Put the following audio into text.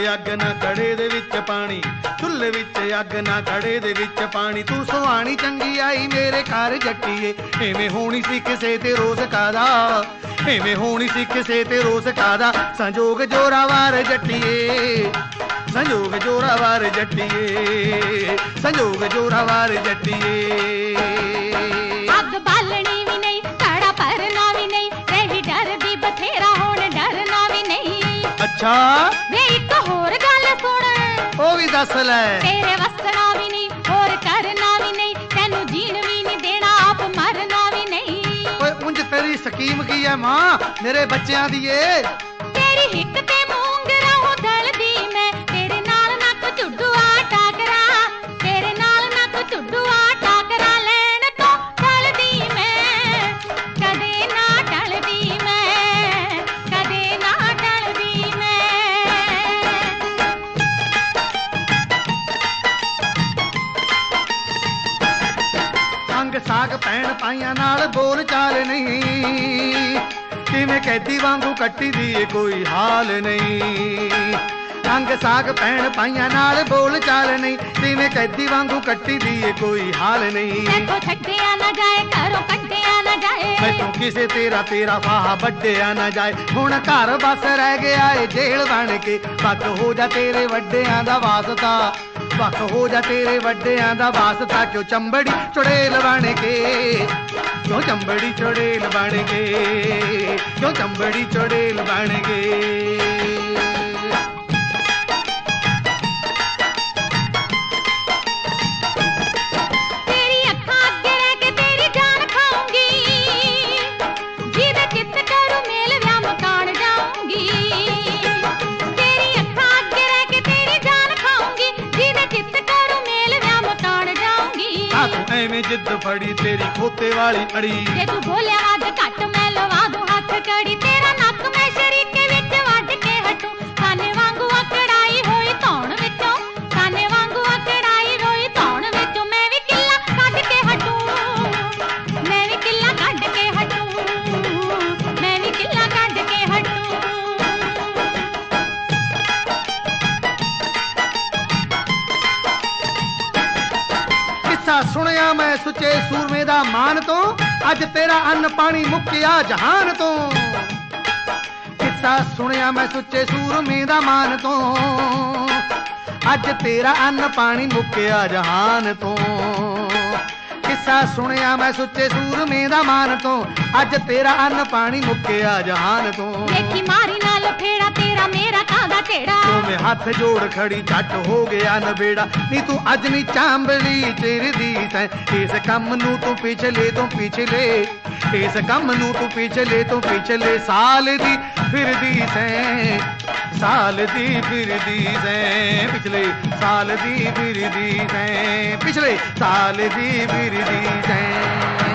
ਅੱਗ ਨਾ ਕੜੇ ਦੇ ਵਿੱਚ ਪਾਣੀ, ਚੁੱਲ੍ਹੇ ਵਿੱਚ ਅੱਗ ਨਾ ਕੜੇ ਦੇ ਵਿੱਚ ਪਾਣੀ। ਤੂੰ ਸੁਹਾਣੀ ਚੰਗੀ ਆਈ ਮੇਰੇ ਘਰ ਜੱਟੀਏ, ਐਵੇਂ ਹੋਣੀ ਸੀ ਕਿਸੇ ਤੇ ਰੋਜ਼ ਕਾਦਾ, ਐਵੇਂ ਹੋਣੀ ਸੀ ਕਿਸੇ ਤੇ ਰੋਜ਼ ਕਾਦਾ। ਸੰਜੋਗ ਜੋਰਾਵਾਰ ਜੱਟੀਏ, ਸੰਜੋਗ ਜੋਰਾਵਾਰ ਜੱਟੀਏ, ਸੰਜੋਗ ਜੋਰਾਵਾਰ ਜੱਟੀਏ। ਅੱਗ ਬਾਲਣੀ ਵੀ ਨਹੀਂ, ਕਾੜਾ ਭਰਨਾ ਵੀ ਨਹੀਂ, ਰਹੀ ਡਰਦੀ ਬਥੇਰਾ ਹੁਣ ਡਰਨਾ ਵੀ ਨਹੀਂ। ਅੱਛਾ ਵੇ ਇੱਕ ਹੋਰ ਗੱਲ ਸੁਣ, ਉਹ ਵੀ ਦੱਸ ਲੈ। ਤੇਰੇ ਵਸਣਾ ਵੀ ਨਹੀਂ, ਹੋਰ ਕਰਨਾ ਵੀ ਨਹੀਂ, ਤੈਨੂੰ ਜੀਣ ਵੀ ਨਹੀਂ ਦੇਣਾ, ਆਪ ਮਰਨਾ ਵੀ ਨਹੀਂ। ਓਏ ਉਂਝ ਤੇਰੀ ਸਕੀਮ ਕੀ ਹੈ ਮਾਂ ਮੇਰੇ ਬੱਚਿਆਂ ਦੀ ਏ? ਤੇਰੀ ਹਿੱਕ ਤੇ ਮੂੰਗਰਾ ਹੋ ਦਲਦੀ ਮੈਂ, ਤੇਰੇ ਨਾਲ ਨੱਕ ਝੁੱਡੂਆ ਟਾਕਰਾ, ਤੇਰੇ ਨਾਲ ਨੱਕ ਝੁੱਡੂਆ ਟਾਕਰਾ ਲੈਣ ਤੋਂ ਟਲਦੀ ਮੈਂ, ਕਦੇ ਨਾ ਟਲਦੀ ਮੈਂ, ਕਦੇ ਨਾ ਟਲਦੀ ਮੈਂ। ਅੰਗ ਸਾਗ ਪੈਣ ਪਾਈਆਂ ਨਾਲ ਬੋਲ ਚਾਲ ਨਹੀਂ, ਕਿਵੇਂ ਕੈਦੀ ਵਾਂਗੂ ਕੱਟੀ ਦੀ ਏ ਕੋਈ ਹਾਲ ਨਹੀਂ। ਅੰਗ ਸਾਗ ਪੈਣ ਪਾਈਆਂ ਨਾਲ ਬੋਲ ਚਾਲ ਨਹੀਂ, ਕਿਵੇਂ ਕੈਦੀ ਵਾਂਗੂ ਕੱਟੀ ਦੀ ਏ ਕੋਈ ਹਾਲ ਨਹੀਂ। ਦੇਖੋ ਛੱਡਿਆ ਨਾ ਜਾਏ, ਘਰੋਂ ਕੱਢਿਆ ਨਾ ਜਾਏ, ਮੈਥੋਂ ਕਿਸੇ ਤੇਰਾ ਤੇਰਾ ਫਾਹਾ ਵੱਢਿਆ ਨਾ ਜਾਏ। ਹੁਣ ਘਰ ਬਸ ਰਹਿ ਗਿਆ ਏ ਜੇਲ੍ਹ ਬਣ ਕੇ, ਪੱਕ ਹੋ ਜਾ ਤੇਰੇ ਵੱਡਿਆਂ ਦਾ ਵਾਸਤਾ, ਪੱਕ ਹੋ ਜਾ ਤੇਰੇ ਵੱਡਿਆਂ ਦਾ ਵਾਸਤਾ। ਕਿਉਂ ਚੰਬੜੀ ਚੁੜੇਲ ਬਣ ਕੇ, ਕਿਉਂ ਚੰਬੜੀ ਚੁੜੇਲ ਬਣ ਕੇ, ਕਿਉਂ ਚੰਬੜੀ ਚੁੜੇਲ ਬਣ ਕੇ। ਤੇਰੀ ਅੱਖਾਂ ਅੱਗੇ ਰਹਿ ਕੇ ਤੇਰੀ ਜਾਨ ਖਾਊਂਗੀ, ਜਿਹਦੇ ਚਿੱਤ ਕਰੂ ਮੇਲ ਵਿਆਹ ਮਕਾਨ ਜਾਊਂਗੀ। ਤੇਰੀ ਅੱਖਾਂ ਅੱਗੇ ਰਹਿ ਕੇ ਤੇਰੀ ਜਾਨ ਖਾਊਂਗੀ, ਜਿਹਦੇ ਚਿੱਤ ਕਰੂ ਮੇਲ ਵਿਆਹ ਮਕਾਨ ਜਾਊਂਗੀ। ਆ ਤੂੰ ਐਵੇਂ ਜਿੱਦ ਫੜੀ ਤੇਰੀ ਖੋਤੇ ਵਾਲੀ ਅੜੀ, ਜੇ ਤੂੰ ਬੋਲਿਆ ਵੱਧ ਘੱਟ ਮੈਂ ਲਵਾ ਦੂੰ ਹੱਥ ਕੜੀ, ਤੇਰਾ ਨੱਕ ਮੈਂ ਸ਼ਰੀਕੇ ਵਿੱਚ ਵੱਢ ਕੇ ਹਟੂ। ਖਾਨੇ ਵਾਂਗੂ ਅਕੜਾਈ ਹੋਈ ਧੌਣ ਵਿੱਚੋਂ, ਖਾਨੇ ਵਾਂਗੂ ਅਕੜਾਈ ਹੋਈ ਧੌਣ ਵਿੱਚੋਂ ਮੈਂ ਵੀ ਕਿੱਲਾ ਕੱਢ ਕੇ ਹਟੂ, ਮੈਂ ਵੀ ਕਿੱਲਾ ਕੱਢ ਕੇ ਹਟੂ, ਮੈਂ ਵੀ ਕਿੱਲਾ ਕੱਢ ਕੇ ਹਟੂ। ਕਿੱਸਾ ਸੁਣਿਆ ਮੈਂ ਸੁੱਚੇ ਸੂਰਮੇ ਦਾ ਮਾਨ ਤੋਂ, ਅੱਜ ਤੇਰਾ ਅੰਨ ਪਾਣੀ ਮੁੱਕਿਆ ਜਹਾਨ ਤੋਂ। ਕਿੱਸਾ ਸੁਣਿਆ ਮੈਂ ਸੁੱਚੇ ਸੂਰਮੇ ਦਾ ਮਾਨ ਤੋਂ, ਅੱਜ ਤੇਰਾ ਅੰਨ ਪਾਣੀ ਮੁੱਕਿਆ ਜਹਾਨ ਤੋਂ। ਕਿੱਸਾ ਸੁਣਿਆ ਮੈਂ ਸੁੱਚੇ ਸੂਰਮੇ ਦਾ ਮਾਨ ਤੋਂ, ਅੱਜ ਤੇਰਾ ਅੰਨ ਪਾਣੀ ਮੁੱਕਿਆ ਜਹਾਨ ਤੋਂ। ਦੇਖੀ ਮਾਰੀ ਨਾਲ ਫੇੜਾ ਤੇਰਾ ਮੇਰਾ ਕਾਹਦਾ ਢੇੜਾ, ਤੂੰ ਮੈਂ ਹੱਥ ਜੋੜ ਖੜੀ ਝੱਟ ਹੋ ਗਿਆ ਨਵੇੜਾ। ਨੀ ਤੂੰ ਅੱਜ ਨੀ ਚਾਂਬਲੀ ਚਿਰਦੀ ਤੈਂ, ਇਸ ਕੰਮ ਨੂੰ ਤੂੰ ਪਿਛਲੇ ਤੋਂ ਪਿਛਲੇ, ਇਸ ਕੰਮ ਨੂੰ ਤੂੰ ਪਿਛਲੇ ਤੋਂ ਪਿਛਲੇ ਸਾਲ ਦੀ ਫਿਰਦੀ ਸੈਂ, ਸਾਲ ਦੀ ਫਿਰਦੀ ਸੈਂ, ਪਿਛਲੇ ਸਾਲ ਦੀ ਫਿਰਦੀ ਸੈਂ, ਪਿਛਲੇ ਸਾਲ ਦੀ ਫਿਰਦੀ ਸੈਂ।